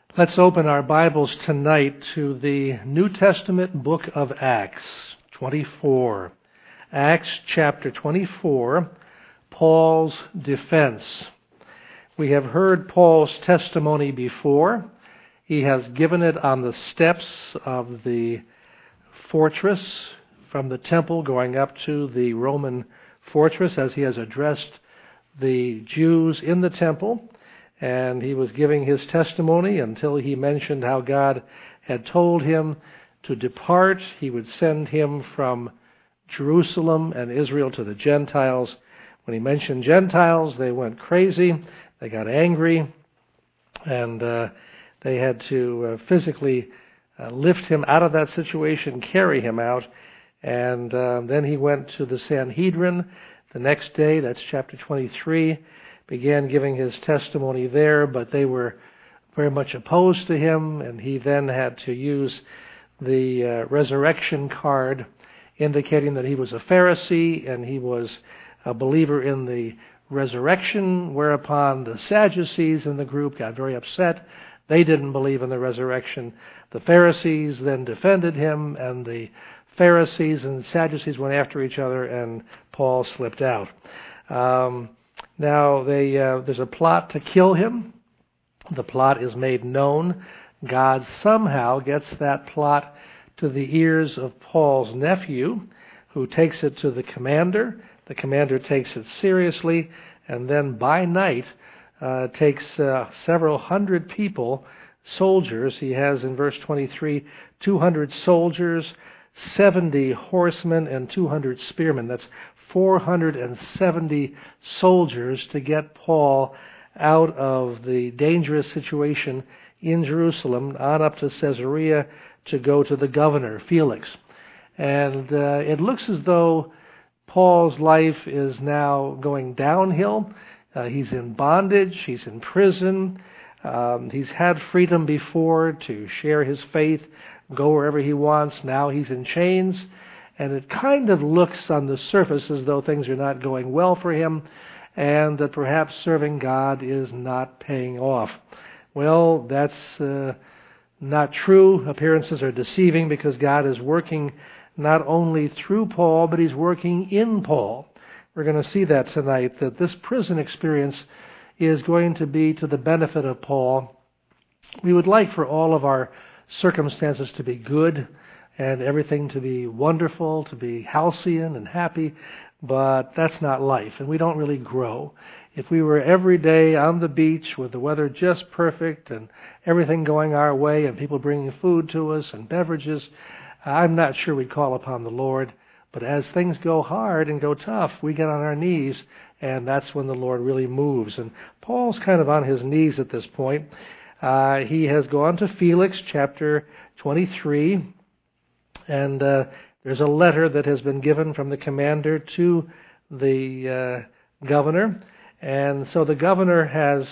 Let's open our Bibles tonight to the New Testament book of Acts 24. Acts chapter 24, Paul's defense. We have heard Paul's testimony before. He has given it on the steps of the fortress from the temple going up to the Roman fortress as he has addressed the Jews in the temple. And he was giving his testimony until he mentioned how God had told him to depart. He would send him from Jerusalem and Israel to the Gentiles. When he mentioned Gentiles, they went crazy. They got angry. And they had to physically lift him out of that situation, carry him out. And then he went to the Sanhedrin the next day. That's chapter 23. Began giving his testimony there, but they were very much opposed to him, and he then had to use the resurrection card, indicating that he was a Pharisee and he was a believer in the resurrection, whereupon the Sadducees in the group got very upset. They didn't believe in the resurrection. The Pharisees then defended him, and the Pharisees and Sadducees went after each other, and Paul slipped out. Now, there's a plot to kill him. The plot is made known. God somehow gets that plot to the ears of Paul's nephew, who takes it to the commander. The commander takes it seriously, and then by night takes several hundred people, soldiers. He has in verse 23, 200 soldiers, 70 horsemen, and 200 spearmen. That's 470 soldiers to get Paul out of the dangerous situation in Jerusalem on up to Caesarea to go to the governor, Felix. And it looks as though Paul's life is now going downhill. He's in bondage. He's in prison. He's had freedom before to share his faith, go wherever he wants. Now he's in chains. And it kind of looks on the surface as though things are not going well for him, and that perhaps serving God is not paying off. Well, that's not true. Appearances are deceiving, because God is working not only through Paul, but He's working in Paul. We're going to see that tonight, that this prison experience is going to be to the benefit of Paul. We would like for all of our circumstances to be good, and everything to be wonderful, to be halcyon and happy, but that's not life, and we don't really grow. If we were every day on the beach with the weather just perfect and everything going our way and people bringing food to us and beverages, I'm not sure we'd call upon the Lord. But as things go hard and go tough, we get on our knees, and that's when the Lord really moves. And Paul's kind of on his knees at this point. He has gone to Felix, chapter 23, and there's a letter that has been given from the commander to the governor. And so the governor has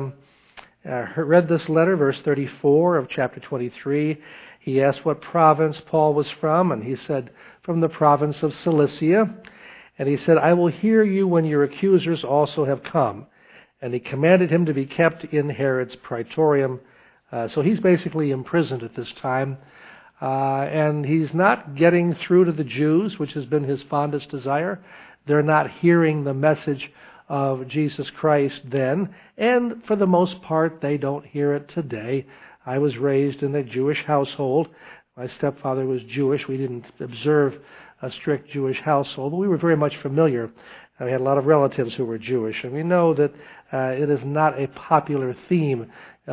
read this letter, verse 34 of chapter 23. He asked what province Paul was from, and he said, from the province of Cilicia. And he said, I will hear you when your accusers also have come. And he commanded him to be kept in Herod's praetorium. So he's basically imprisoned at this time. And he's not getting through to the Jews, which has been his fondest desire. They're not hearing the message of Jesus Christ then. And for the most part, they don't hear it today. I was raised in a Jewish household. My stepfather was Jewish. We didn't observe a strict Jewish household, but we were very much familiar. We had a lot of relatives who were Jewish, and we know that it is not a popular theme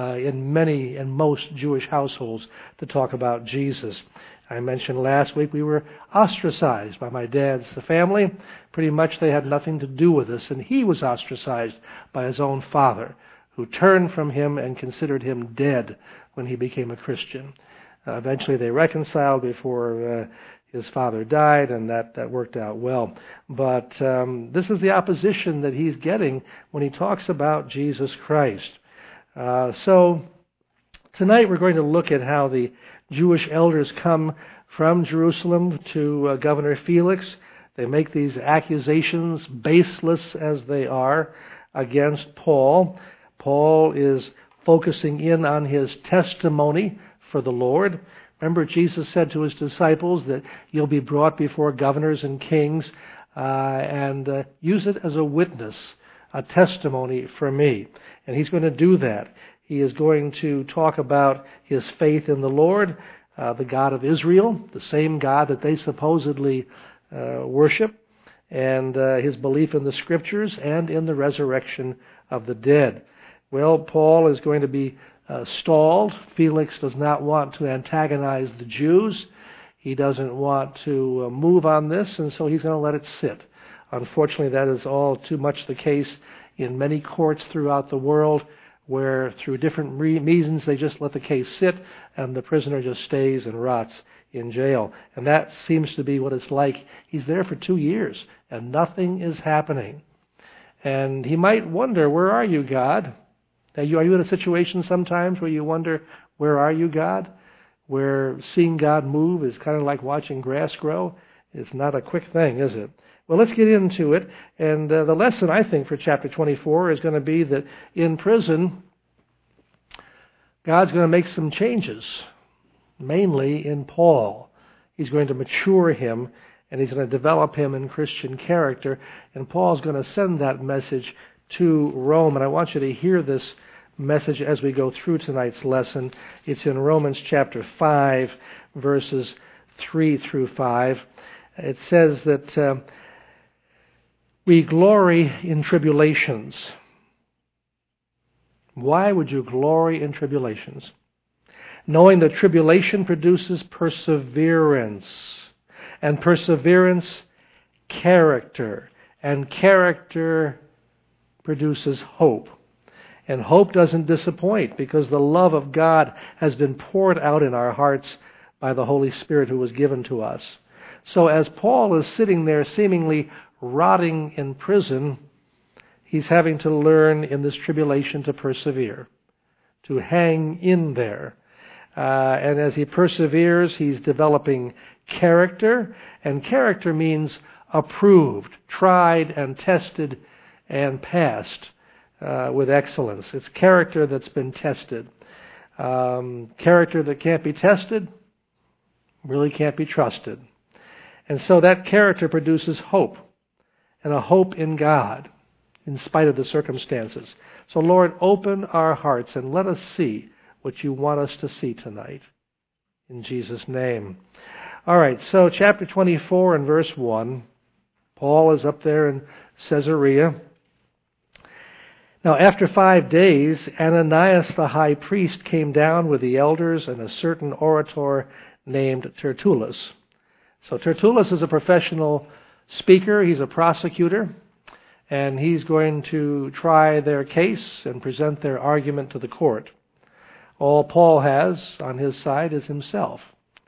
in most Jewish households to talk about Jesus. I mentioned last week we were ostracized by my dad's family. Pretty much they had nothing to do with us, and he was ostracized by his own father, who turned from him and considered him dead when he became a Christian. Eventually they reconciled before his father died, and that worked out well. But this is the opposition that he's getting when he talks about Jesus Christ. So tonight we're going to look at how the Jewish elders come from Jerusalem to Governor Felix. They make these accusations, baseless as they are, against Paul. Paul is focusing in on his testimony for the Lord. Remember, Jesus said to his disciples that you'll be brought before governors and kings and use it as a witness, a testimony for me. And he's going to do that. He is going to talk about his faith in the Lord, the God of Israel, the same God that they supposedly worship, and his belief in the Scriptures and in the resurrection of the dead. Well, Paul is going to be stalled. Felix does not want to antagonize the Jews. He doesn't want to move on this, and so he's going to let it sit. Unfortunately, that is all too much the case in many courts throughout the world, where through different reasons they just let the case sit and the prisoner just stays and rots in jail. And that seems to be what it's like. He's there for 2 years and nothing is happening. And he might wonder, where are you, God? Are you in a situation sometimes where you wonder, where are you, God? Where seeing God move is kind of like watching grass grow. It's not a quick thing, is it? Well, let's get into it. And the lesson, I think, for chapter 24 is going to be that in prison, God's going to make some changes, mainly in Paul. He's going to mature him, and he's going to develop him in Christian character. And Paul's going to send that message to Rome. And I want you to hear this message as we go through tonight's lesson. It's in Romans chapter 5, verses 3 through 5. It says that we glory in tribulations. Why would you glory in tribulations? Knowing that tribulation produces perseverance, and perseverance, character, and character produces hope. And hope doesn't disappoint, because the love of God has been poured out in our hearts by the Holy Spirit who was given to us. So as Paul is sitting there seemingly rotting in prison, he's having to learn in this tribulation to persevere, to hang in there. And as he perseveres, he's developing character, and character means approved, tried and tested and passed with excellence. It's character that's been tested. Character that can't be tested really can't be trusted. And so that character produces hope, and a hope in God, in spite of the circumstances. So Lord, open our hearts and let us see what you want us to see tonight. In Jesus' name. All right, so chapter 24 and verse 1. Paul is up there in Caesarea. Now after 5 days, Ananias the high priest came down with the elders and a certain orator named Tertullus. So Tertullus is a professional speaker. He's a prosecutor, and he's going to try their case and present their argument to the court. All Paul has on his side is himself.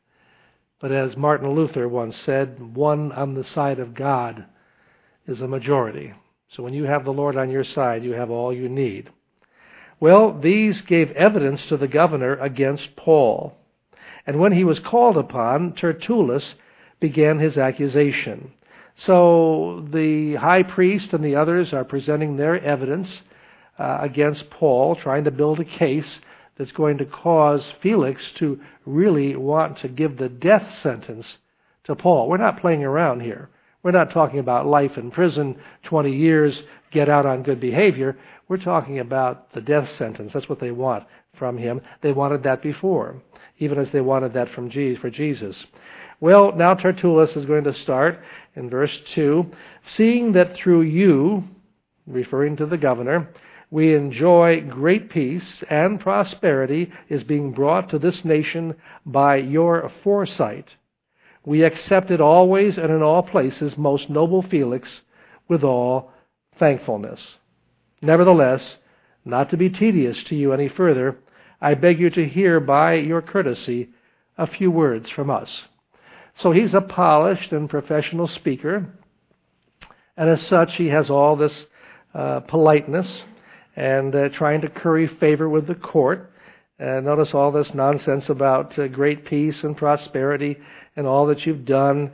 But as Martin Luther once said, one on the side of God is a majority. So when you have the Lord on your side, you have all you need. Well, these gave evidence to the governor against Paul. And when he was called upon, Tertullus began his accusation. So the high priest and the others are presenting their evidence against Paul, trying to build a case that's going to cause Felix to really want to give the death sentence to Paul. We're not playing around here. We're not talking about life in prison, 20 years, get out on good behavior. We're talking about the death sentence. That's what they want from him. They wanted that before, even as they wanted that for Jesus. Well, now Tertullus is going to start in verse 2. Seeing that through you, referring to the governor, we enjoy great peace and prosperity is being brought to this nation by your foresight. We accept it always and in all places, most noble Felix, with all thankfulness. Nevertheless, not to be tedious to you any further, I beg you to hear by your courtesy a few words from us. So he's a polished and professional speaker, and as such he has all this politeness and trying to curry favor with the court. Notice all this nonsense about great peace and prosperity and all that you've done,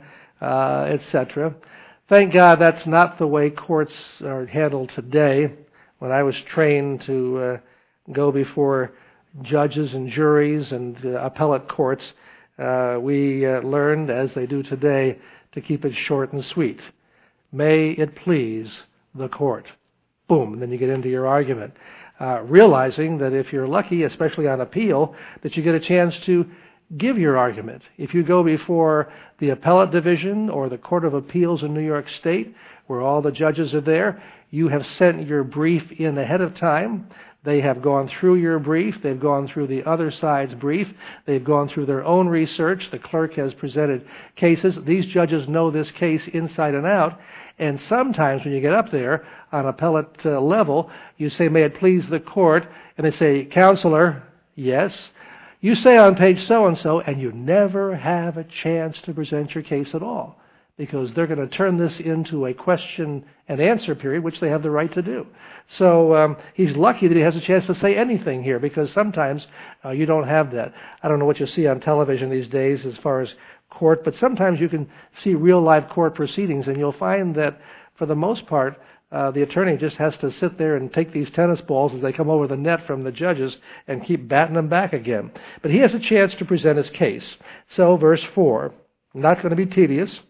etc. Thank God that's not the way courts are handled today. When I was trained to go before judges and juries and appellate courts, we learned, as they do today, to keep it short and sweet. May it please the court. Boom, and then you get into your argument. Realizing that if you're lucky, especially on appeal, that you get a chance to give your argument. If you go before the appellate division or the Court of Appeals in New York State, where all the judges are there, you have sent your brief in ahead of time. They have gone through your brief. They've gone through the other side's brief. They've gone through their own research. The clerk has presented cases. These judges know this case inside and out. And sometimes when you get up there on appellate level, you say, may it please the court, and they say, Counselor, yes. You say on page so-and-so, and you never have a chance to present your case at all, because they're going to turn this into a question and answer period, which they have the right to do. So he's lucky that he has a chance to say anything here, because sometimes you don't have that. I don't know what you see on television these days as far as court, but sometimes you can see real live court proceedings, and you'll find that for the most part, the attorney just has to sit there and take these tennis balls as they come over the net from the judges and keep batting them back again. But he has a chance to present his case. So verse 4, not going to be tedious.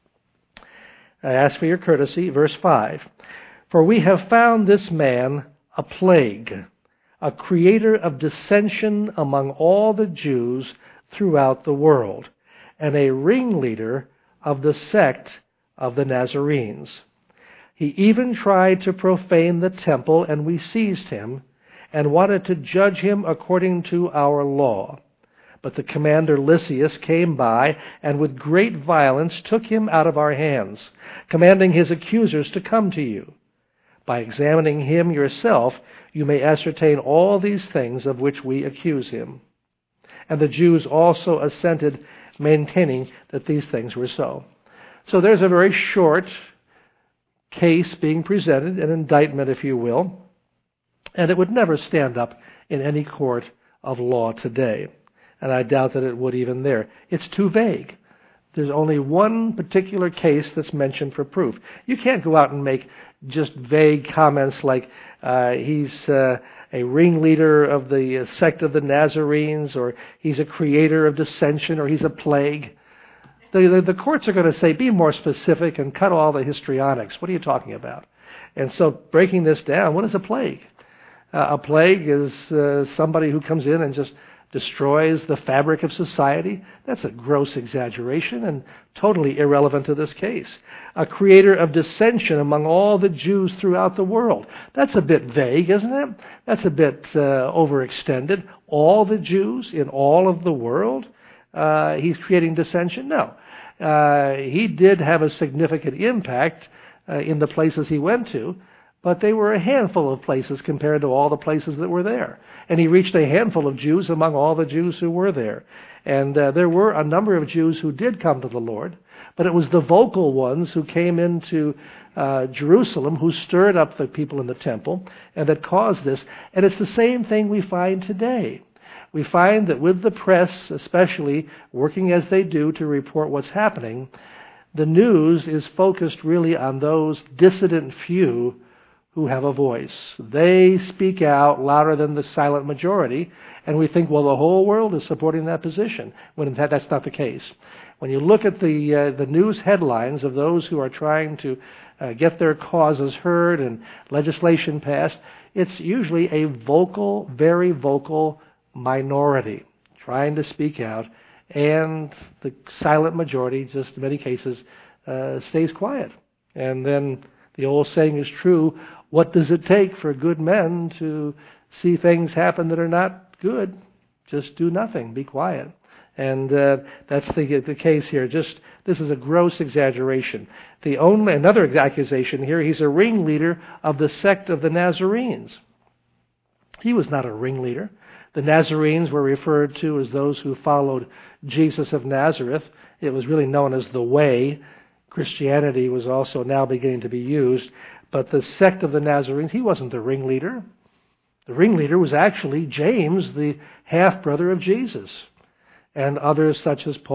I ask for your courtesy. Verse 5, for we have found this man a plague, a creator of dissension among all the Jews throughout the world, and a ringleader of the sect of the Nazarenes. He even tried to profane the temple, and we seized him and wanted to judge him according to our law. But the commander Lysias came by and with great violence took him out of our hands, commanding his accusers to come to you. By examining him yourself, you may ascertain all these things of which we accuse him. And the Jews also assented, maintaining that these things were so. So there's a very short case being presented, an indictment, if you will, and it would never stand up in any court of law today. And I doubt that it would even there. It's too vague. There's only one particular case that's mentioned for proof. You can't go out and make just vague comments like he's a ringleader of the sect of the Nazarenes, or he's a creator of dissension, or he's a plague. The courts are going to say, be more specific and cut all the histrionics. What are you talking about? And so breaking this down, what is a plague? A plague is somebody who comes in and just destroys the fabric of society. That's a gross exaggeration and totally irrelevant to this case. A creator of dissension among all the Jews throughout the world. That's a bit vague, isn't it? That's a bit overextended. All the Jews in all of the world? He's creating dissension? No. He did have a significant impact in the places he went to, but they were a handful of places compared to all the places that were there. And he reached a handful of Jews among all the Jews who were there. And there were a number of Jews who did come to the Lord, but it was the vocal ones who came into Jerusalem who stirred up the people in the temple and that caused this. And it's the same thing we find today. We find that with the press, especially working as they do to report what's happening, the news is focused really on those dissident few who have a voice. They speak out louder than the silent majority, and we think, well, the whole world is supporting that position, when in fact that's not the case. When you look at the news headlines of those who are trying to get their causes heard and legislation passed, it's usually a vocal, very vocal minority trying to speak out, and the silent majority just in many cases stays quiet. And then the old saying is true, what does it take for good men to see things happen that are not good? Just do nothing, be quiet. And that's the case here. This is a gross exaggeration. Another accusation here, he's a ringleader of the sect of the Nazarenes. He was not a ringleader. The Nazarenes were referred to as those who followed Jesus of Nazareth. It was really known as the Way. Christianity was also now beginning to be used. But the sect of the Nazarenes, he wasn't the ringleader. The ringleader was actually James, the half-brother of Jesus, and others such as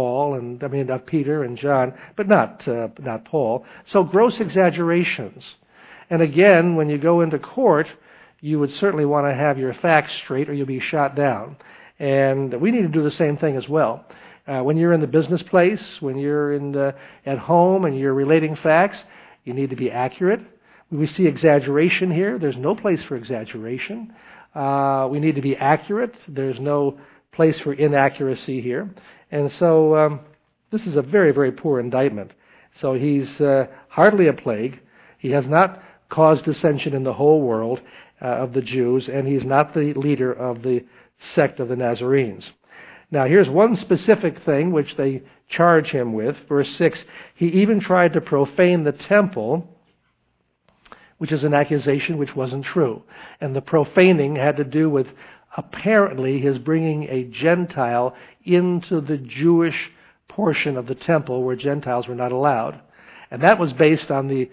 Peter and John, but not Paul. So gross exaggerations. And again, when you go into court, you would certainly want to have your facts straight or you'll be shot down. And we need to do the same thing as well. When you're in the business place, when you're at home and you're relating facts, you need to be accurate. We see exaggeration here. There's no place for exaggeration. We need to be accurate. There's no place for inaccuracy here. And so this is a very, very poor indictment. So he's hardly a plague. He has not caused dissension in the whole world of the Jews, and he's not the leader of the sect of the Nazarenes. Now, here's one specific thing which they charge him with. Verse 6, he even tried to profane the temple, which is an accusation which wasn't true. And the profaning had to do with apparently his bringing a Gentile into the Jewish portion of the temple where Gentiles were not allowed. And that was based on the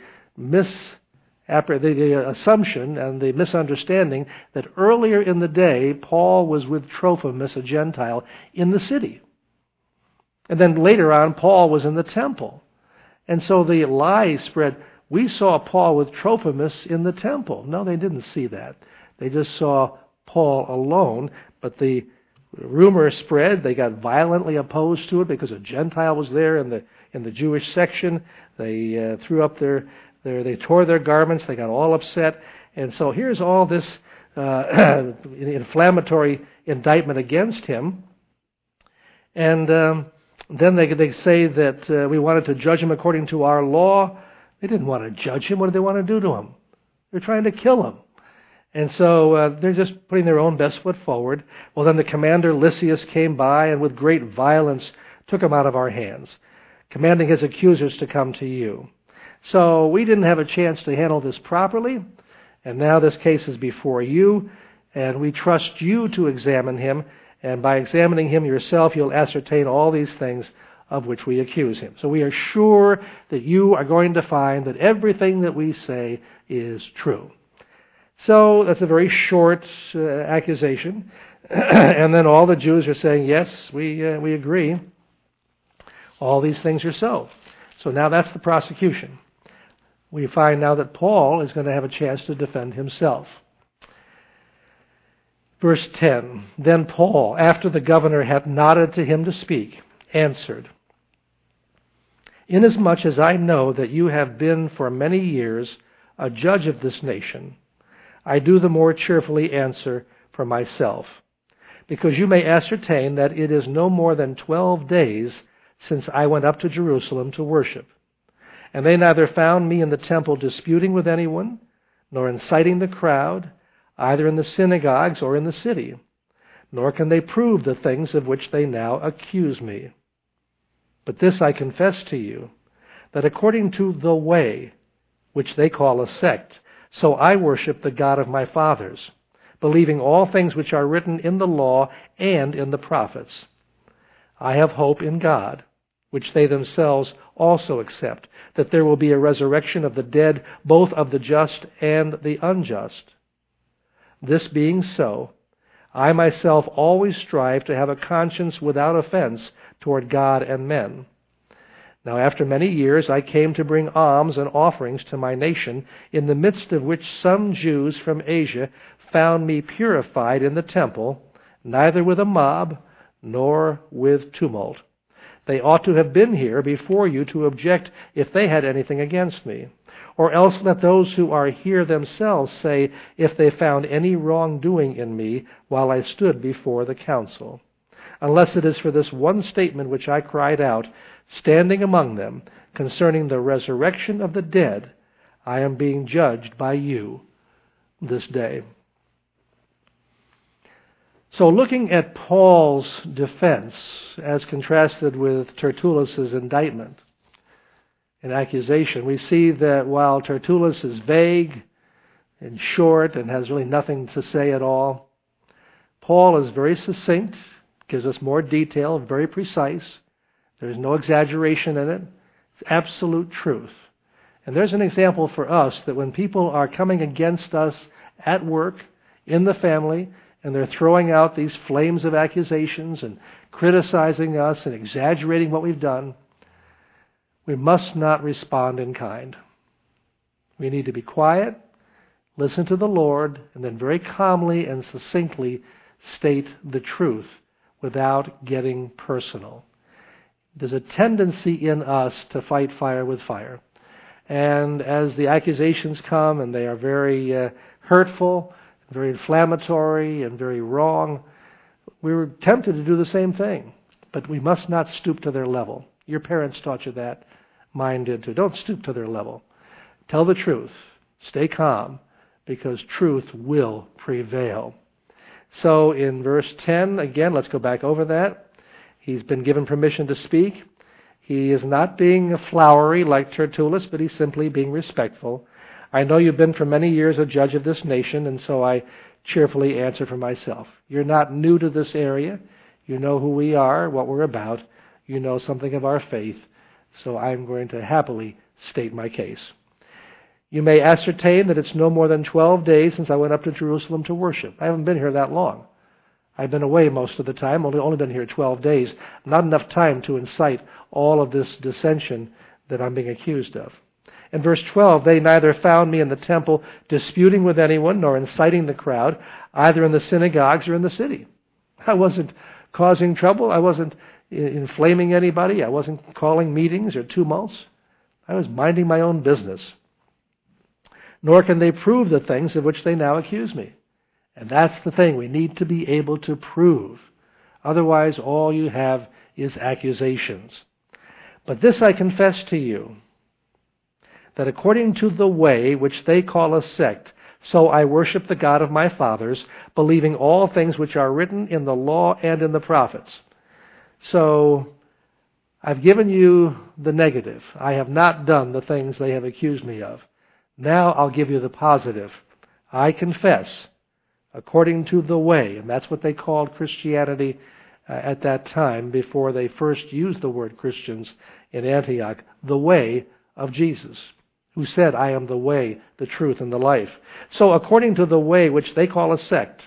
assumption and the misunderstanding that earlier in the day, Paul was with Trophimus, a Gentile, in the city. And then later on, Paul was in the temple. And so the lie spread, we saw Paul with Trophimus in the temple. No, they didn't see that. They just saw Paul alone, but the rumor spread. They got violently opposed to it because a Gentile was there in the Jewish section. They threw up they tore their garments. They got all upset. And so here's all this inflammatory indictment against him. And then they say that we wanted to judge him according to our law. They didn't want to judge him. What did they want to do to him? They're trying to kill him. And so they're just putting their own best foot forward. Well, then the commander Lysias came by and with great violence took him out of our hands, commanding his accusers to come to you. So we didn't have a chance to handle this properly, and now this case is before you, and we trust you to examine him, and by examining him yourself, you'll ascertain all these things of which we accuse him. So we are sure that you are going to find that everything that we say is true. So that's a very short accusation, and then all the Jews are saying, yes, we agree. All these things are so. So now that's the prosecution. We find now that Paul is going to have a chance to defend himself. Verse 10, then Paul, after the governor had nodded to him to speak, answered, inasmuch as I know that you have been for many years a judge of this nation, I do the more cheerfully answer for myself, because you may ascertain that it is no more than 12 days since I went up to Jerusalem to worship. And they neither found me in the temple disputing with anyone, nor inciting the crowd, either in the synagogues or in the city, nor can they prove the things of which they now accuse me. But this I confess to you, that according to the way, which they call a sect, so I worship the God of my fathers, believing all things which are written in the law and in the prophets. I have hope in God, which they themselves also accept, that there will be a resurrection of the dead, both of the just and the unjust. This being so, I myself always strive to have a conscience without offense toward God and men. Now after many years I came to bring alms and offerings to my nation, in the midst of which some Jews from Asia found me purified in the temple, neither with a mob nor with tumult. They ought to have been here before you to object if they had anything against me. Or else let those who are here themselves say if they found any wrongdoing in me while I stood before the council. Unless it is for this one statement which I cried out, standing among them, concerning the resurrection of the dead, I am being judged by you this day. So looking at Paul's defense as contrasted with Tertullus' indictment and accusation, we see that while Tertullus is vague and short and has really nothing to say at all, Paul is very succinct, gives us more detail, very precise. There's no exaggeration in it. It's absolute truth. And there's an example for us that when people are coming against us at work, in the family, and they're throwing out these flames of accusations and criticizing us and exaggerating what we've done, we must not respond in kind. We need to be quiet, listen to the Lord, and then very calmly and succinctly state the truth without getting personal. There's a tendency in us to fight fire with fire. And as the accusations come, and they are very hurtful, very inflammatory, and very wrong, we're tempted to do the same thing. But we must not stoop to their level. Your parents taught you that. Mine did too. Don't stoop to their level. Tell the truth. Stay calm, because truth will prevail. So in verse 10, again, let's go back over that. He's been given permission to speak. He is not being flowery like Tertullus, but he's simply being respectful. I know you've been for many years a judge of this nation, and so I cheerfully answer for myself. You're not new to this area. You know who we are, what we're about. You know something of our faith. So I'm going to happily state my case. You may ascertain that it's no more than 12 days since I went up to Jerusalem to worship. I haven't been here that long. I've been away most of the time, only been here 12 days. Not enough time to incite all of this dissension that I'm being accused of. In verse 12, they neither found me in the temple disputing with anyone, nor inciting the crowd, either in the synagogues or in the city. I wasn't causing trouble. I wasn't inflaming anybody. I wasn't calling meetings or tumults. I was minding my own business. Nor can they prove the things of which they now accuse me. And that's the thing. We need to be able to prove. Otherwise, all you have is accusations. But this I confess to you, that according to the way which they call a sect, so I worship the God of my fathers, believing all things which are written in the law and in the prophets. So I've given you the negative. I have not done the things they have accused me of. Now I'll give you the positive. I confess, according to the way, and that's what they called Christianity at that time, before they first used the word Christians in Antioch, the way of Jesus, who said, I am the way, the truth, and the life. So according to the way which they call a sect,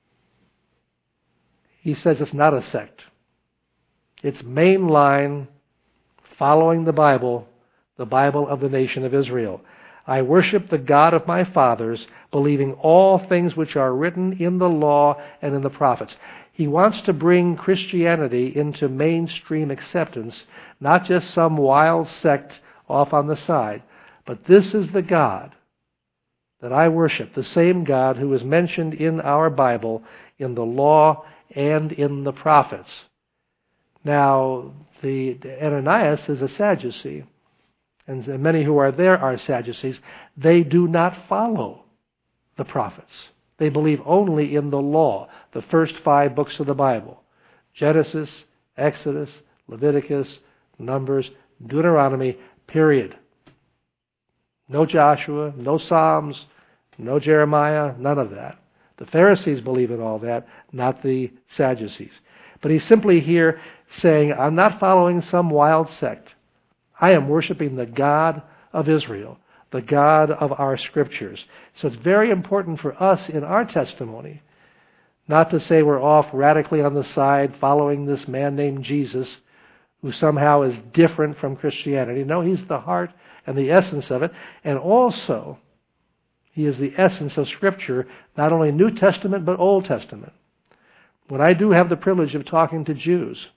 he says it's not a sect. It's mainline, following the Bible of the nation of Israel. I worship the God of my fathers, believing all things which are written in the law and in the prophets. He wants to bring Christianity into mainstream acceptance, not just some wild sect off on the side. But this is the God that I worship, the same God who is mentioned in our Bible, in the law and in the prophets. Now, Ananias is a Sadducee, and many who are there are Sadducees. They do not follow the prophets. They believe only in the law, the first 5 books of the Bible. Genesis, Exodus, Leviticus, Numbers, Deuteronomy, period. No Joshua, no Psalms, no Jeremiah, none of that. The Pharisees believe in all that, not the Sadducees. But he's simply here saying, I'm not following some wild sect. I am worshiping the God of Israel, the God of our Scriptures. So it's very important for us in our testimony not to say we're off radically on the side following this man named Jesus who somehow is different from Christianity. No, he's the heart and the essence of it. And also, he is the essence of Scripture, not only New Testament but Old Testament. When I do have the privilege of talking to Jews,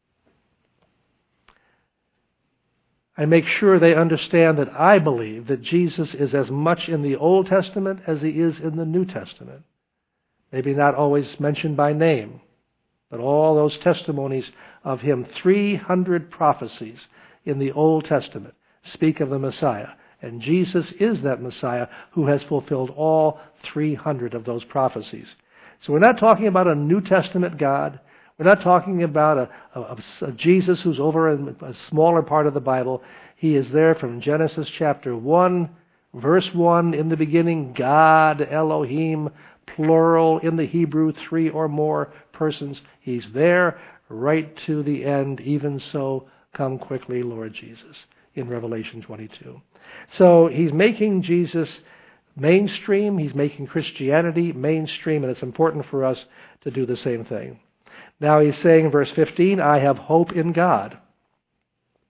I make sure they understand that I believe that Jesus is as much in the Old Testament as he is in the New Testament. Maybe not always mentioned by name, but all those testimonies of him, 300 prophecies in the Old Testament speak of the Messiah. And Jesus is that Messiah who has fulfilled all 300 of those prophecies. So we're not talking about a New Testament God. We're not talking about a Jesus who's over a smaller part of the Bible. He is there from Genesis chapter 1, verse 1, in the beginning, God, Elohim, plural, in the Hebrew, 3 or more persons. He's there right to the end. Even so, come quickly, Lord Jesus, in Revelation 22. So he's making Jesus mainstream. He's making Christianity mainstream, and it's important for us to do the same thing. Now he's saying in verse 15, I have hope in God,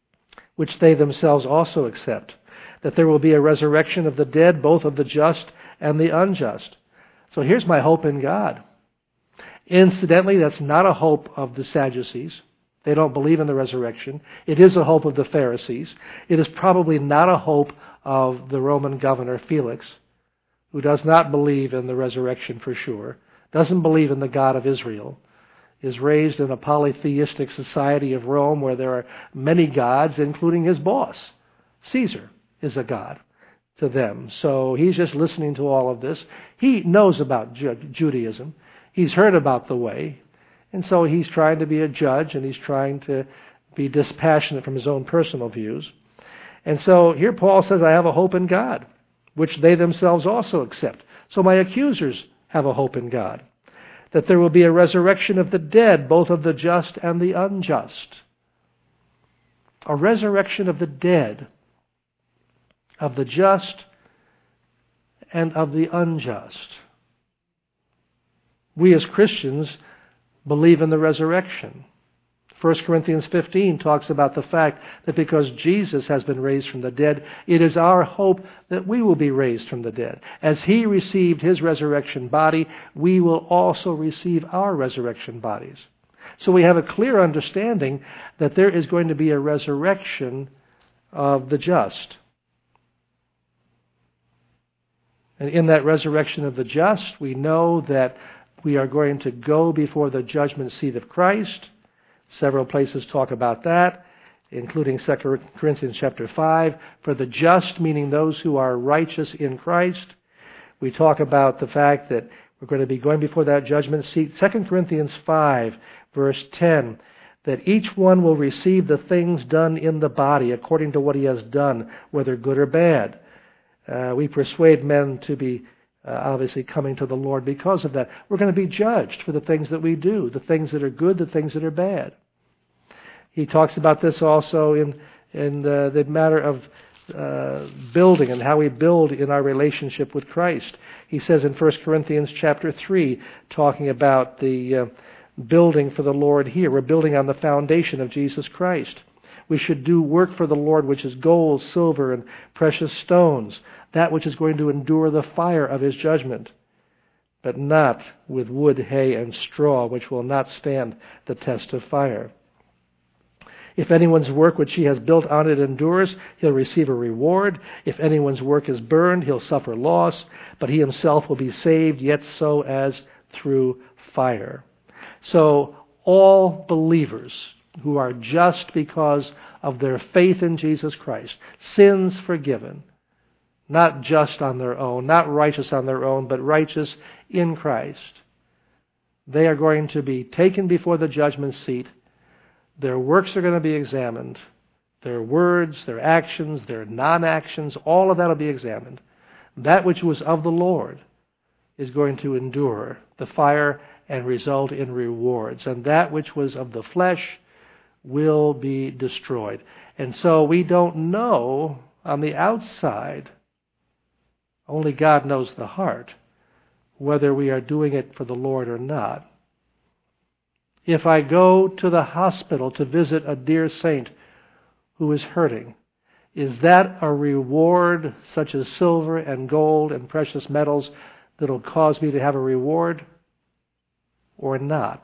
which they themselves also accept, that there will be a resurrection of the dead, both of the just and the unjust. So here's my hope in God. Incidentally, that's not a hope of the Sadducees. They don't believe in the resurrection. It is a hope of the Pharisees. It is probably not a hope of the Roman governor Felix, who does not believe in the resurrection for sure, doesn't believe in the God of Israel, is raised in a polytheistic society of Rome where there are many gods, including his boss. Caesar is a god to them. So he's just listening to all of this. He knows about Judaism. He's heard about the way. And so he's trying to be a judge, and he's trying to be dispassionate from his own personal views. And so here Paul says, I have a hope in God, which they themselves also accept. So my accusers have a hope in God, that there will be a resurrection of the dead, both of the just and the unjust. A resurrection of the dead, of the just and of the unjust. We as Christians believe in the resurrection. 1 Corinthians 15 talks about the fact that because Jesus has been raised from the dead, it is our hope that we will be raised from the dead. As he received his resurrection body, we will also receive our resurrection bodies. So we have a clear understanding that there is going to be a resurrection of the just. And in that resurrection of the just, we know that we are going to go before the judgment seat of Christ. Several places talk about that, including 2 Corinthians chapter 5. For the just, meaning those who are righteous in Christ. We talk about the fact that we're going to be going before that judgment seat. 2 Corinthians 5, verse 10, that each one will receive the things done in the body according to what he has done, whether good or bad. We persuade men to be obviously coming to the Lord because of that. We're going to be judged for the things that we do, the things that are good, the things that are bad. He talks about this also in the matter of building and how we build in our relationship with Christ. He says in 1 Corinthians chapter 3, talking about the building for the Lord here. We're building on the foundation of Jesus Christ. We should do work for the Lord, which is gold, silver, and precious stones, that which is going to endure the fire of his judgment, but not with wood, hay, and straw, which will not stand the test of fire. If anyone's work which he has built on it endures, he'll receive a reward. If anyone's work is burned, he'll suffer loss, but he himself will be saved, yet so as through fire. So all believers who are just because of their faith in Jesus Christ, sins forgiven, not just on their own, not righteous on their own, but righteous in Christ. They are going to be taken before the judgment seat. Their works are going to be examined. Their words, their actions, their non-actions, all of that will be examined. That which was of the Lord is going to endure the fire and result in rewards. And that which was of the flesh will be destroyed. And so we don't know on the outside, only God knows the heart, whether we are doing it for the Lord or not. If I go to the hospital to visit a dear saint who is hurting, is that a reward such as silver and gold and precious metals that will cause me to have a reward or not?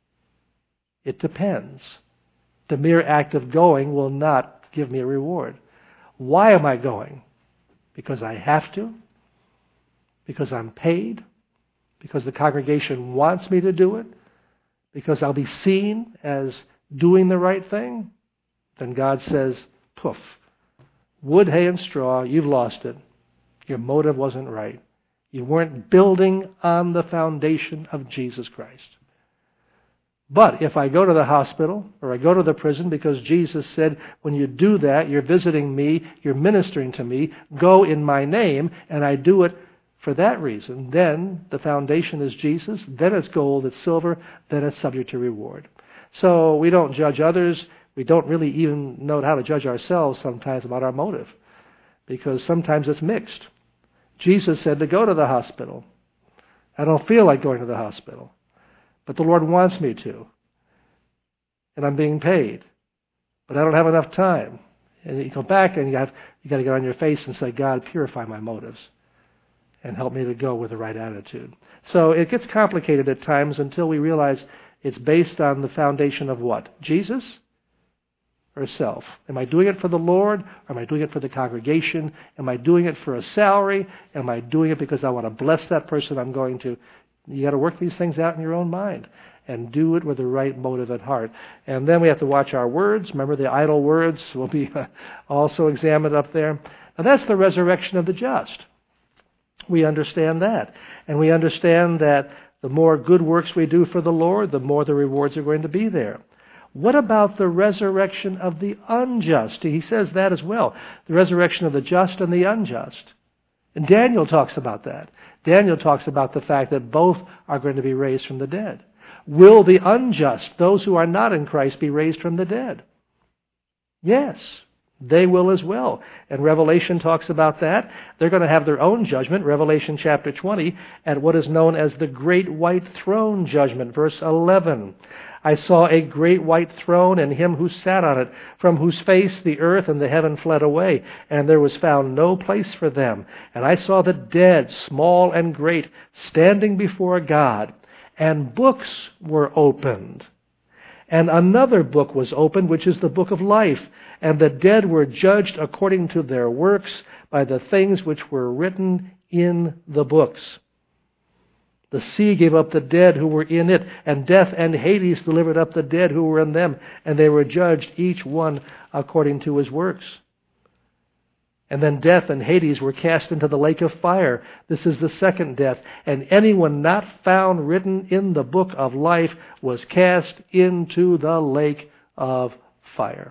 It depends. The mere act of going will not give me a reward. Why am I going? Because I have to? Because I'm paid? Because the congregation wants me to do it? Because I'll be seen as doing the right thing? Then God says, poof, wood, hay, and straw, you've lost it. Your motive wasn't right. You weren't building on the foundation of Jesus Christ. But if I go to the hospital or I go to the prison because Jesus said, when you do that, you're visiting me, you're ministering to me, go in my name, and I do it for that reason, then the foundation is Jesus, then it's gold, it's silver, then it's subject to reward. So we don't judge others. We don't really even know how to judge ourselves sometimes about our motive, because sometimes it's mixed. Jesus said to go to the hospital. I don't feel like going to the hospital, but the Lord wants me to, and I'm being paid, but I don't have enough time. And you go back and you got to get on your face and say, God, purify my motives. and help me to go with the right attitude. So it gets complicated at times until we realize it's based on the foundation of what? Jesus or self? Am I doing it for the Lord? Or am I doing it for the congregation? Am I doing it for a salary? Am I doing it because I want to bless that person I'm going to? You got to work these things out in your own mind and do it with the right motive at heart. And then we have to watch our words. Remember, the idle words will be also examined up there. Now that's the resurrection of the just. We understand that. And we understand that the more good works we do for the Lord, the more the rewards are going to be there. What about the resurrection of the unjust? He says that as well. The resurrection of the just and the unjust. And Daniel talks about that. Daniel talks about the fact that both are going to be raised from the dead. Will the unjust, those who are not in Christ, be raised from the dead? Yes, they will as well. And Revelation talks about that. They're going to have their own judgment, Revelation chapter 20, at what is known as the Great White Throne Judgment, verse 11. I saw a great white throne and him who sat on it, from whose face the earth and the heaven fled away, and there was found no place for them. And I saw the dead, small and great, standing before God, and books were opened. And another book was opened, which is the book of life. And the dead were judged according to their works by the things which were written in the books. The sea gave up the dead who were in it, and death and Hades delivered up the dead who were in them, and they were judged each one according to his works. And then death and Hades were cast into the lake of fire. This is the second death. And anyone not found written in the book of life was cast into the lake of fire.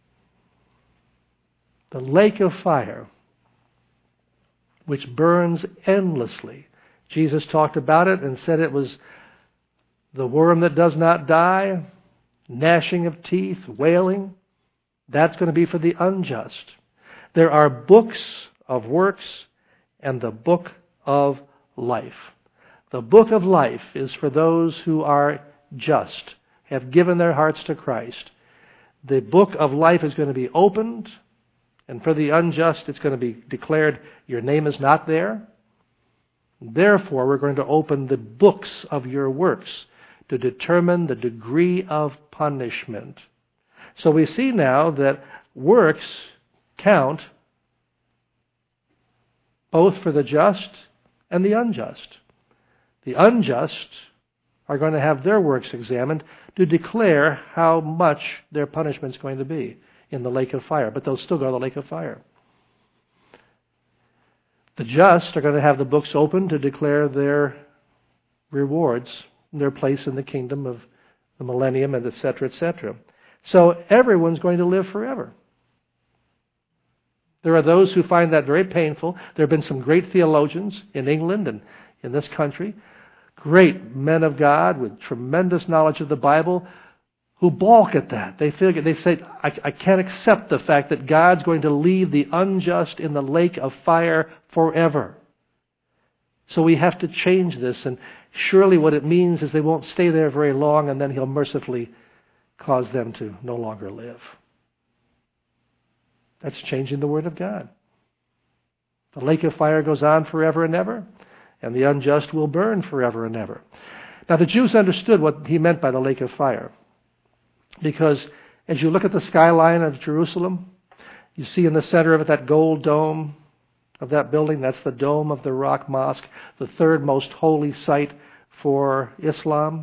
The lake of fire, which burns endlessly. Jesus talked about it and said it was the worm that does not die, gnashing of teeth, wailing. That's going to be for the unjust. There are books of works and the book of life. The book of life is for those who are just, have given their hearts to Christ. The book of life is going to be opened, and for the unjust it's going to be declared, your name is not there. Therefore, we're going to open the books of your works to determine the degree of punishment. So we see now that works count both for the just and the unjust. The unjust are going to have their works examined to declare how much their punishment is going to be in the lake of fire, but they'll still go to the lake of fire. The just are going to have the books open to declare their rewards, their place in the kingdom of the millennium, and etc., etc. So everyone's going to live forever. There are those who find that very painful. There have been some great theologians in England and in this country, great men of God with tremendous knowledge of the Bible, who balk at that. They say, I can't accept the fact that God's going to leave the unjust in the lake of fire forever. So we have to change this, and surely what it means is they won't stay there very long, and then He'll mercifully cause them to no longer live. That's changing the Word of God. The lake of fire goes on forever and ever, and the unjust will burn forever and ever. Now the Jews understood what He meant by the lake of fire, because as you look at the skyline of Jerusalem, you see in the center of it that gold dome of that building. That's the Dome of the Rock Mosque, the third most holy site for Islam.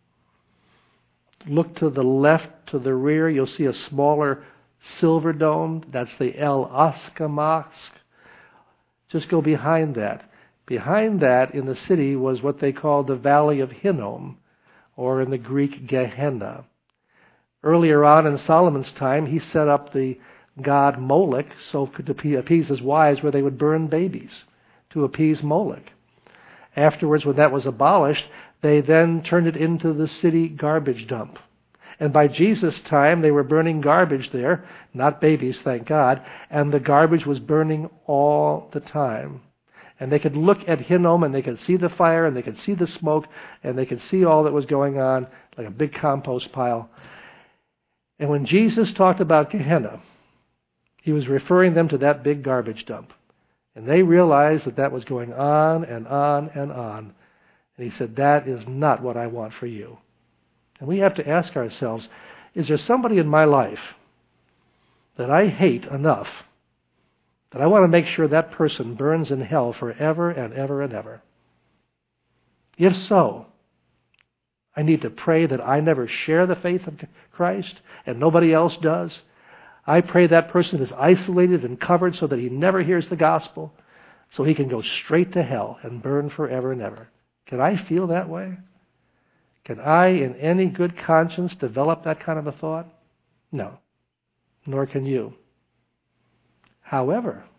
Look to the left, to the rear, you'll see a smaller silver dome. That's the Al-Aqsa Mosque. Just go behind that. Behind that in the city was what they called the Valley of Hinnom, or in the Greek Gehenna. Earlier on in Solomon's time, he set up the god Moloch so to appease his wives, where they would burn babies to appease Moloch. Afterwards, when that was abolished, they then turned it into the city garbage dump. And by Jesus' time, they were burning garbage there, not babies, thank God, and the garbage was burning all the time. And they could look at Hinnom, and they could see the fire, and they could see the smoke, and they could see all that was going on, like a big compost pile. And when Jesus talked about Gehenna, He was referring them to that big garbage dump. And they realized that that was going on and on and on. And he said, that is not what I want for you. And we have to ask ourselves, is there somebody in my life that I hate enough that I want to make sure that person burns in hell forever and ever and ever? If so, I need to pray that I never share the faith of Christ and nobody else does. I pray that person is isolated and covered so that he never hears the gospel, so he can go straight to hell and burn forever and ever. Can I feel that way? Can I, in any good conscience, develop that kind of a thought? No, nor can you. However,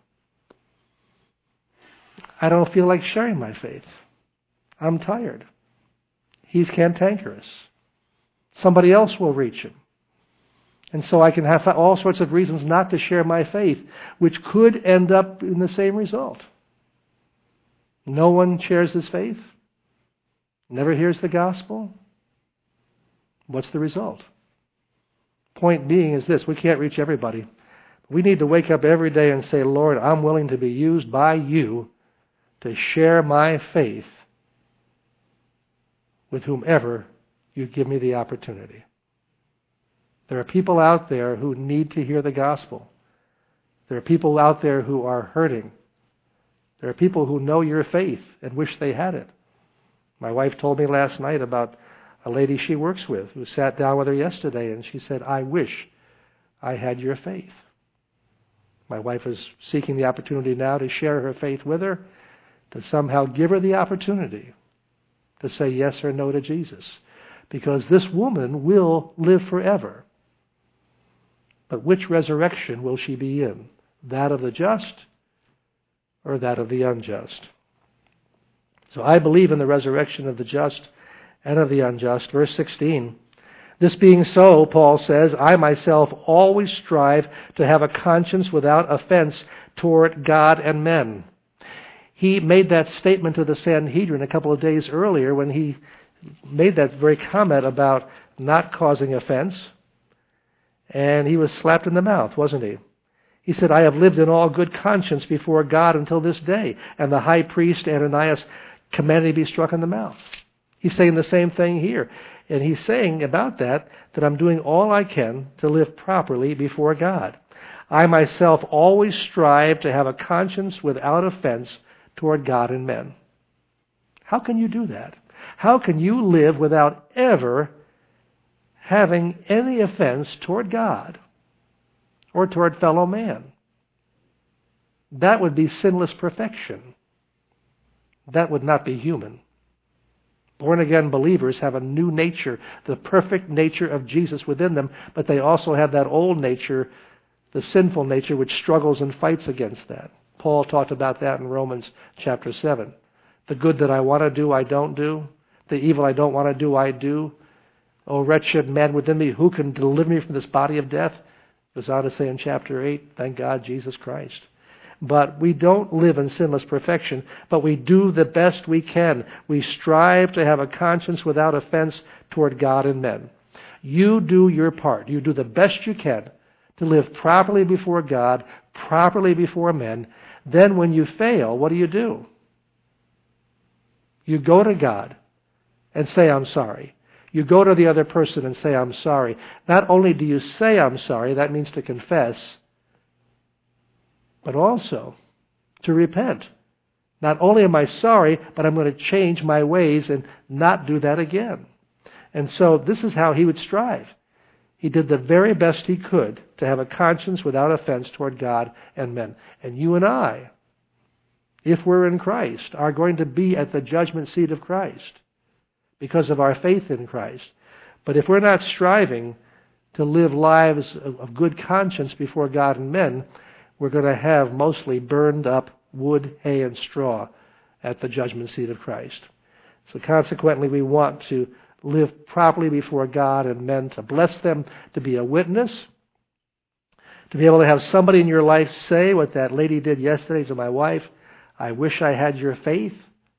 I don't feel like sharing my faith. I'm tired. He's cantankerous. Somebody else will reach him. And so I can have all sorts of reasons not to share my faith, which could end up in the same result. No one shares his faith, never hears the gospel. What's the result? Point being is this: we can't reach everybody. We need to wake up every day and say, Lord, I'm willing to be used by you to share my faith with whomever you give me the opportunity. There are people out there who need to hear the gospel. There are people out there who are hurting. There are people who know your faith and wish they had it. My wife told me last night about a lady she works with who sat down with her yesterday, and she said, I wish I had your faith. My wife is seeking the opportunity now to share her faith with her, to somehow give her the opportunity to say yes or no to Jesus. Because this woman will live forever. But which resurrection will she be in? That of the just or that of the unjust? So I believe in the resurrection of the just and of the unjust. Verse 16. This being so, Paul says, I myself always strive to have a conscience without offense toward God and men. He made that statement to the Sanhedrin a couple of days earlier when he made that very comment about not causing offense. And he was slapped in the mouth, wasn't he? He said, I have lived in all good conscience before God until this day. And the high priest Ananias commanded to be struck in the mouth. He's saying the same thing here. And he's saying about that I'm doing all I can to live properly before God. I myself always strive to have a conscience without offense toward God and men. How can you do that? How can you live without ever having any offense toward God or toward fellow man? That would be sinless perfection. That would not be human. Born-again believers have a new nature, the perfect nature of Jesus within them, but they also have that old nature, the sinful nature, which struggles and fights against that. Paul talked about that in Romans chapter 7. The good that I want to do, I don't do. The evil I don't want to do, I do. O wretched man within me, who can deliver me from this body of death? It goes on to say in chapter 8, thank God, Jesus Christ. But we don't live in sinless perfection, but we do the best we can. We strive to have a conscience without offense toward God and men. You do your part. You do the best you can to live properly before God, properly before men. Then when you fail, what do? You go to God and say, I'm sorry. You go to the other person and say, I'm sorry. Not only do you say, I'm sorry, that means to confess, but also to repent. Not only am I sorry, but I'm going to change my ways and not do that again. And so this is how he would strive. He did the very best he could to have a conscience without offense toward God and men. And you and I, if we're in Christ, are going to be at the judgment seat of Christ because of our faith in Christ. But if we're not striving to live lives of good conscience before God and men, we're going to have mostly burned up wood, hay, and straw at the judgment seat of Christ. So consequently, we want to live properly before God and men, to bless them, to be a witness, to be able to have somebody in your life say what that lady did yesterday to my wife, I wish I had your faith.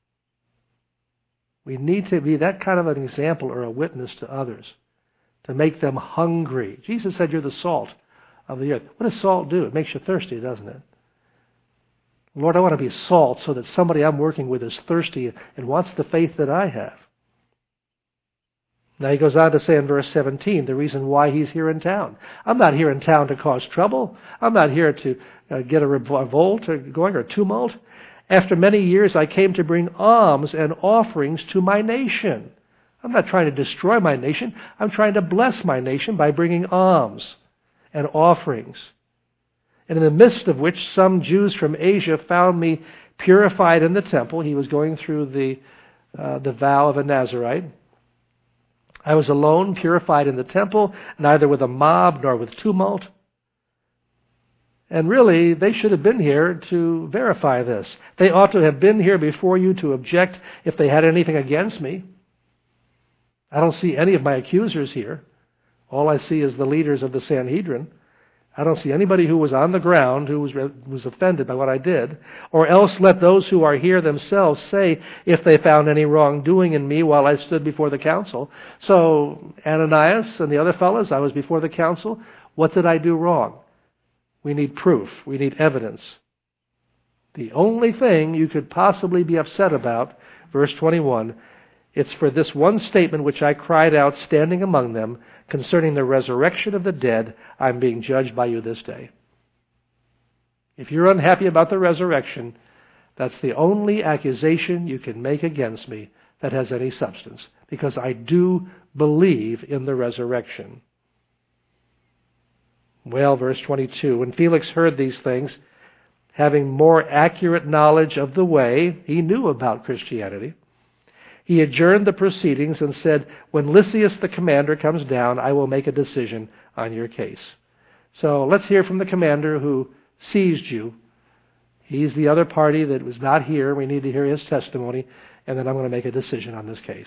We need to be that kind of an example or a witness to others, to make them hungry. Jesus said you're the salt of the earth. What does salt do? It makes you thirsty, doesn't it? Lord, I want to be salt so that somebody I'm working with is thirsty and wants the faith that I have. Now he goes on to say in verse 17 the reason why he's here in town. I'm not here in town to cause trouble. I'm not here to get a revolt going or tumult. After many years I came to bring alms and offerings to my nation. I'm not trying to destroy my nation. I'm trying to bless my nation by bringing alms and offerings. And in the midst of which some Jews from Asia found me purified in the temple. He was going through the vow of a Nazirite. I was alone, purified in the temple, neither with a mob nor with tumult. And really, they should have been here to verify this. They ought to have been here before you to object if they had anything against me. I don't see any of my accusers here. All I see is the leaders of the Sanhedrin. I don't see anybody who was on the ground who was offended by what I did. Or else let those who are here themselves say if they found any wrongdoing in me while I stood before the council. So Ananias and the other fellows, I was before the council. What did I do wrong? We need proof. We need evidence. The only thing you could possibly be upset about, verse 21, it's for this one statement which I cried out standing among them, concerning the resurrection of the dead, I'm being judged by you this day. If you're unhappy about the resurrection, that's the only accusation you can make against me that has any substance, because I do believe in the resurrection. Well, verse 22, when Felix heard these things, having more accurate knowledge of the way, he knew about Christianity, he adjourned the proceedings and said, when Lysias the commander comes down, I will make a decision on your case. So let's hear from the commander who seized you. He's the other party that was not here. We need to hear his testimony, and then I'm going to make a decision on this case.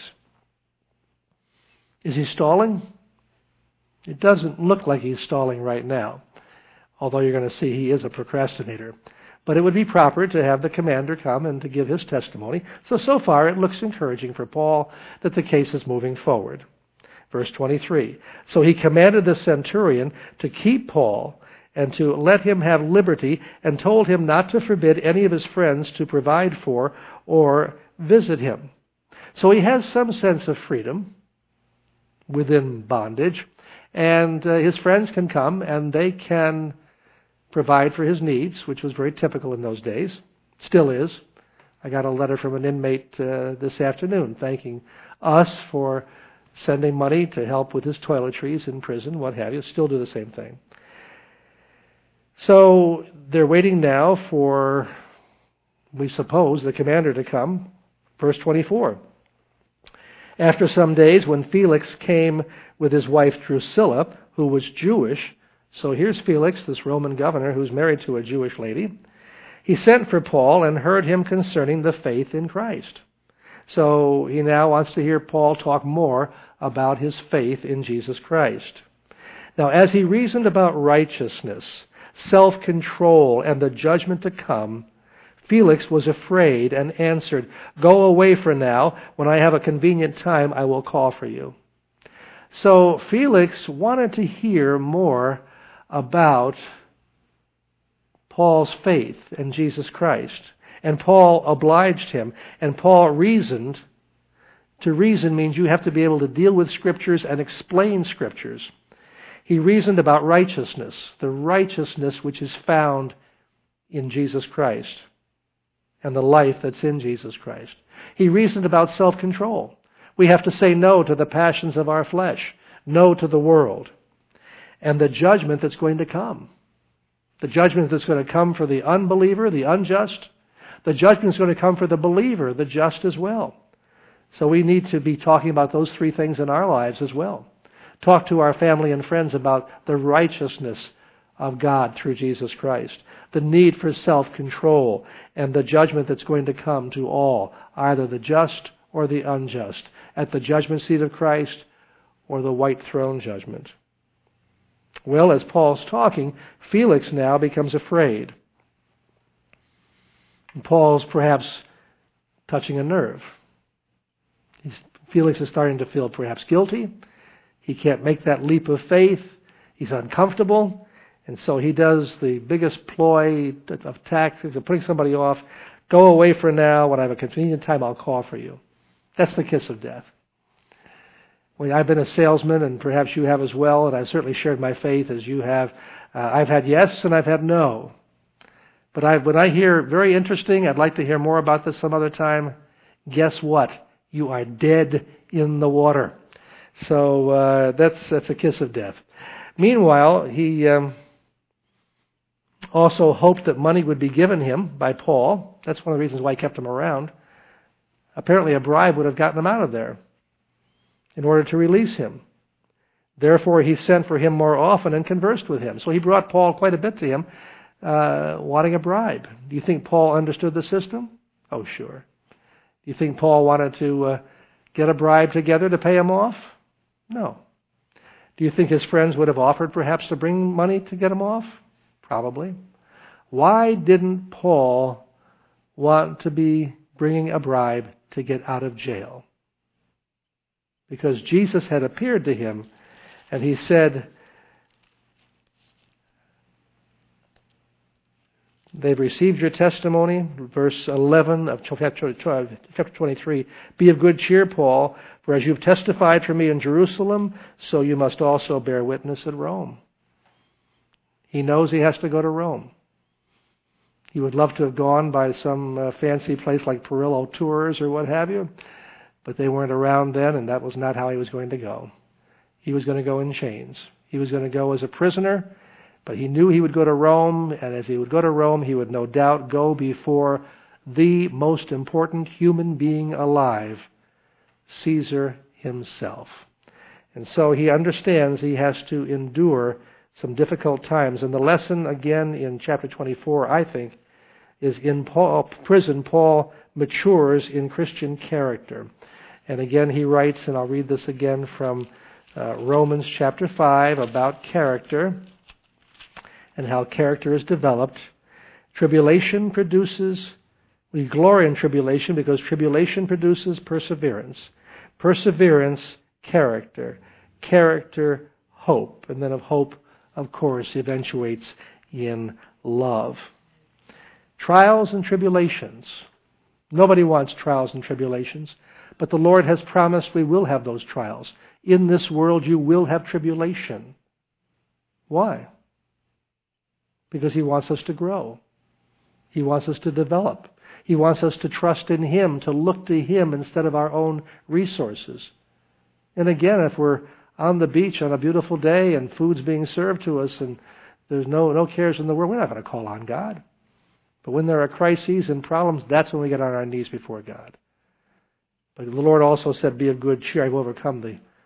Is he stalling? It doesn't look like he's stalling right now, although you're going to see he is a procrastinator. But it would be proper to have the commander come and to give his testimony. So far it looks encouraging for Paul that the case is moving forward. Verse 23, so he commanded the centurion to keep Paul and to let him have liberty, and told him not to forbid any of his friends to provide for or visit him. So he has some sense of freedom within bondage, and his friends can come and they can provide for his needs, which was very typical in those days. Still is. I got a letter from an inmate this afternoon thanking us for sending money to help with his toiletries in prison, what have you. Still do the same thing. So they're waiting now for, we suppose, the commander to come. Verse 24. After some days, when Felix came with his wife Drusilla, who was Jewish, so here's Felix, this Roman governor who's married to a Jewish lady. He sent for Paul and heard him concerning the faith in Christ. So he now wants to hear Paul talk more about his faith in Jesus Christ. Now, as he reasoned about righteousness, self-control, and the judgment to come, Felix was afraid and answered, go away for now. When I have a convenient time, I will call for you. So Felix wanted to hear more about Paul's faith in Jesus Christ. And Paul obliged him. And Paul reasoned. To reason means you have to be able to deal with Scriptures and explain Scriptures. He reasoned about righteousness, the righteousness which is found in Jesus Christ and the life that's in Jesus Christ. He reasoned about self-control. We have to say no to the passions of our flesh, no to the world, and the judgment that's going to come. The judgment that's going to come for the unbeliever, the unjust. The judgment is going to come for the believer, the just as well. So we need to be talking about those three things in our lives as well. Talk to our family and friends about the righteousness of God through Jesus Christ, the need for self-control, and the judgment that's going to come to all, either the just or the unjust, at the judgment seat of Christ or the white throne judgment. Well, as Paul's talking, Felix now becomes afraid. And Paul's perhaps touching a nerve. Felix is starting to feel perhaps guilty. He can't make that leap of faith. He's uncomfortable. And so he does the biggest ploy of tactics of putting somebody off. Go away for now. When I have a convenient time, I'll call for you. That's the kiss of death. When I've been a salesman, and perhaps you have as well, and I've certainly shared my faith as you have, I've had yes and I've had no. But when I hear very interesting, I'd like to hear more about this some other time, guess what? You are dead in the water. So that's a kiss of death. Meanwhile, he also hoped that money would be given him by Paul. That's one of the reasons why he kept him around. Apparently a bribe would have gotten him out of there in order to release him. Therefore, he sent for him more often and conversed with him. So he brought Paul quite a bit to him, wanting a bribe. Do you think Paul understood the system? Oh, sure. Do you think Paul wanted to get a bribe together to pay him off? No. Do you think his friends would have offered perhaps to bring money to get him off? Probably. Why didn't Paul want to be bringing a bribe to get out of jail? Because Jesus had appeared to him and he said, they've received your testimony. Verse 11 of chapter 23. Be of good cheer, Paul, for as you've testified for me in Jerusalem, so you must also bear witness at Rome. He knows he has to go to Rome. He would love to have gone by some fancy place like Perillo Tours or what have you, but they weren't around then, and that was not how he was going to go. He was going to go in chains. He was going to go as a prisoner, but he knew he would go to Rome, and as he would go to Rome, he would no doubt go before the most important human being alive, Caesar himself. And so he understands he has to endure some difficult times. And the lesson, again, in chapter 24, I think, is in prison, Paul matures in Christian character. And again, he writes, and I'll read this again from Romans chapter 5 about character and how character is developed. Tribulation produces, we glory in tribulation because tribulation produces perseverance. Perseverance, character. Character, hope. And then of hope, of course, eventuates in love. Trials and tribulations. Nobody wants trials and tribulations, but the Lord has promised we will have those trials. In this world you will have tribulation. Why? Because He wants us to grow. He wants us to develop. He wants us to trust in Him, to look to Him instead of our own resources. And again, if we're on the beach on a beautiful day and food's being served to us and there's no cares in the world, we're not going to call on God. But when there are crises and problems, that's when we get on our knees before God. But the Lord also said, be of good cheer. I will overcome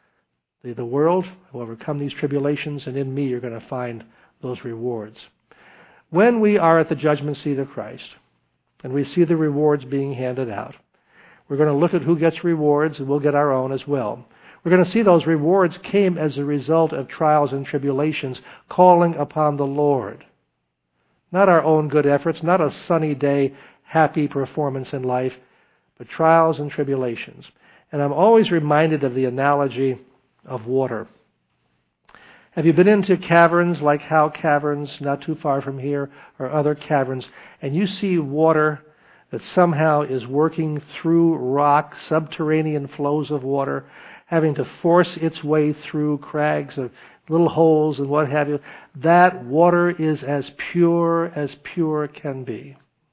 the world. I will overcome these tribulations, and in me you're going to find those rewards. When we are at the judgment seat of Christ and we see the rewards being handed out, we're going to look at who gets rewards, and we'll get our own as well. We're going to see those rewards came as a result of trials and tribulations, calling upon the Lord. Not our own good efforts, not a sunny day, happy performance in life, but trials and tribulations. And I'm always reminded of the analogy of water. Have you been into caverns like Howe Caverns, not too far from here, or other caverns, and you see water that somehow is working through rock, subterranean flows of water, having to force its way through crags of little holes and what have you? That water is as pure can be.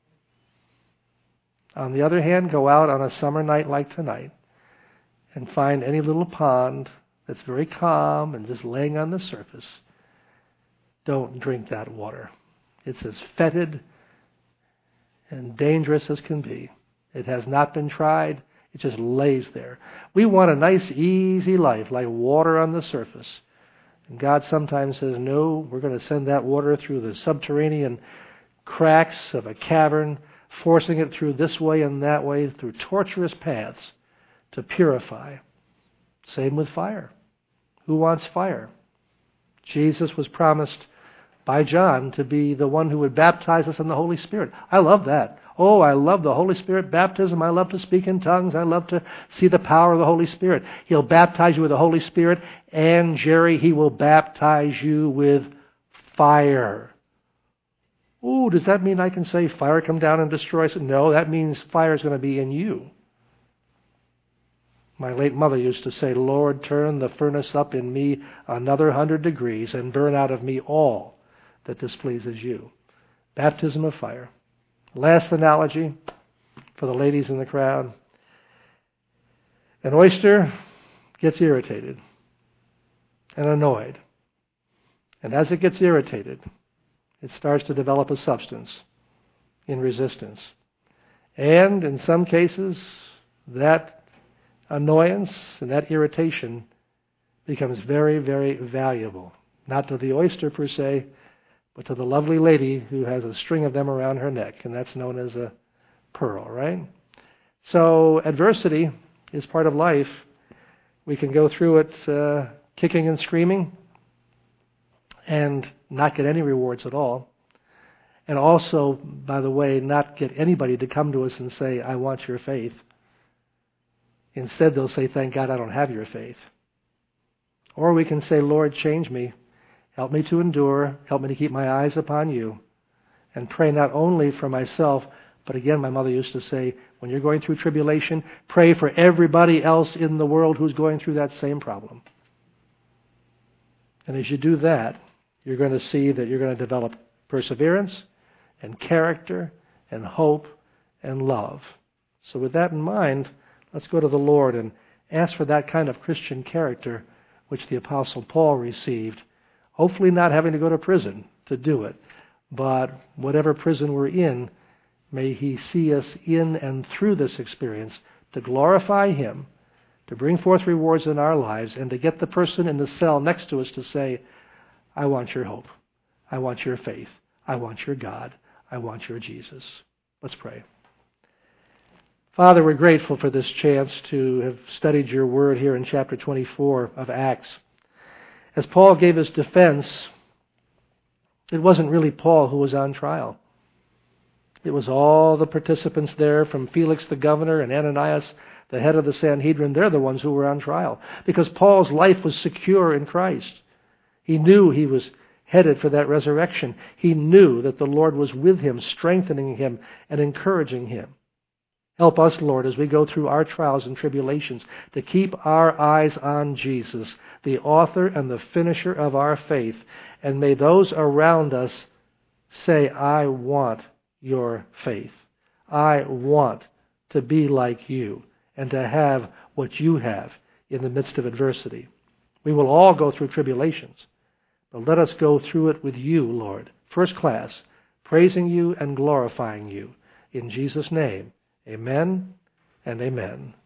On the other hand, go out on a summer night like tonight and find any little pond that's very calm and just laying on the surface. Don't drink that water. It's as fetid and dangerous as can be. It has not been tried. It just lays there. We want a nice, easy life like water on the surface. And God sometimes says, no, we're going to send that water through the subterranean cracks of a cavern, forcing it through this way and that way, through tortuous paths to purify. Same with fire. Who wants fire? Jesus was promised by John to be the one who would baptize us in the Holy Spirit. I love that. Oh, I love the Holy Spirit baptism. I love to speak in tongues. I love to see the power of the Holy Spirit. He'll baptize you with the Holy Spirit, and Jerry, He will baptize you with fire. Ooh, does that mean I can say fire come down and destroy us? No, that means fire is going to be in you. My late mother used to say, Lord, turn the furnace up in me another 100 degrees and burn out of me all that displeases you. Baptism of fire. Last analogy for the ladies in the crowd. An oyster gets irritated and annoyed. And as it gets irritated, it starts to develop a substance in resistance. And in some cases, that annoyance and that irritation becomes very, very valuable. Not to the oyster per se, but to the lovely lady who has a string of them around her neck, and that's known as a pearl, right? So adversity is part of life. We can go through it kicking and screaming and not get any rewards at all. And also, by the way, not get anybody to come to us and say, I want your faith. Instead, they'll say, thank God I don't have your faith. Or we can say, Lord, change me. Help me to endure. Help me to keep my eyes upon you. And pray not only for myself, but again, my mother used to say, when you're going through tribulation, pray for everybody else in the world who's going through that same problem. And as you do that, you're going to see that you're going to develop perseverance and character and hope and love. So with that in mind, let's go to the Lord and ask for that kind of Christian character which the Apostle Paul received. Hopefully not having to go to prison to do it, but whatever prison we're in, may he see us in and through this experience to glorify him, to bring forth rewards in our lives, and to get the person in the cell next to us to say, I want your hope. I want your faith. I want your God. I want your Jesus. Let's pray. Father, we're grateful for this chance to have studied your word here in chapter 24 of Acts. As Paul gave his defense, it wasn't really Paul who was on trial. It was all the participants there, from Felix the governor and Ananias, the head of the Sanhedrin. They're the ones who were on trial, because Paul's life was secure in Christ. He knew he was headed for that resurrection. He knew that the Lord was with him, strengthening him and encouraging him. Help us, Lord, as we go through our trials and tribulations, to keep our eyes on Jesus, the author and the finisher of our faith. And may those around us say, I want your faith. I want to be like you and to have what you have in the midst of adversity. We will all go through tribulations, but let us go through it with you, Lord, first class, praising you and glorifying you. In Jesus' name, amen and amen.